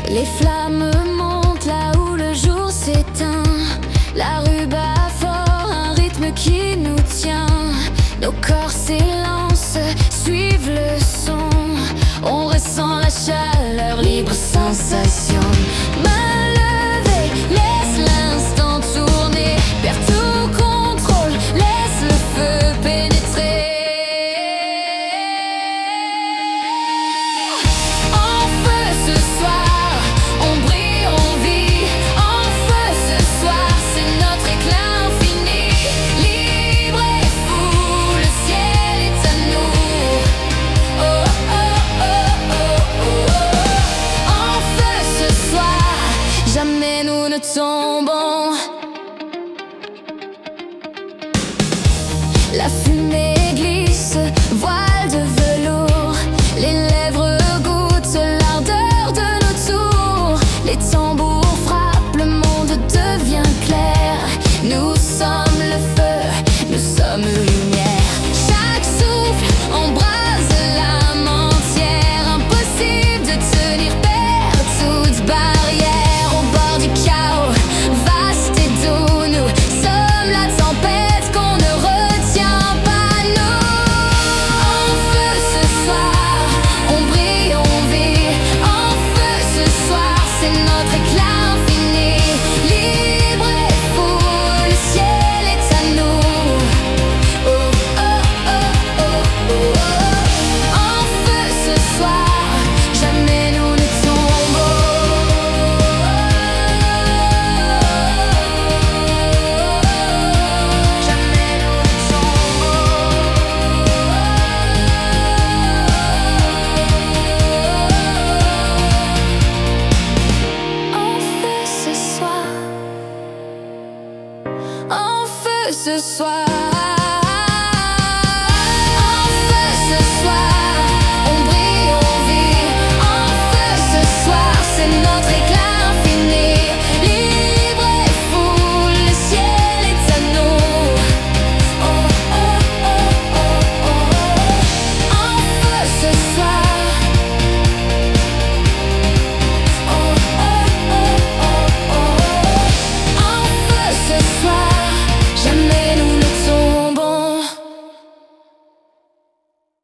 Les flammes montent là où le jour s'éteint. La rue bat fort, un rythme qui nous tient. Nos corps s'élancent, suivent le son. On ressent la chaleur, libre sensation. Main levée, laisse l'instant tourner. Perds tout contrôle, laisse le feu pénétrer. En feu ce soir, on brille, on vit. En feu ce soir, c'est notre éclat infini. Libre et fou, le ciel est à nous. Oh, oh, oh, oh, oh, oh. En feu ce soir, jamais nous ne tombons.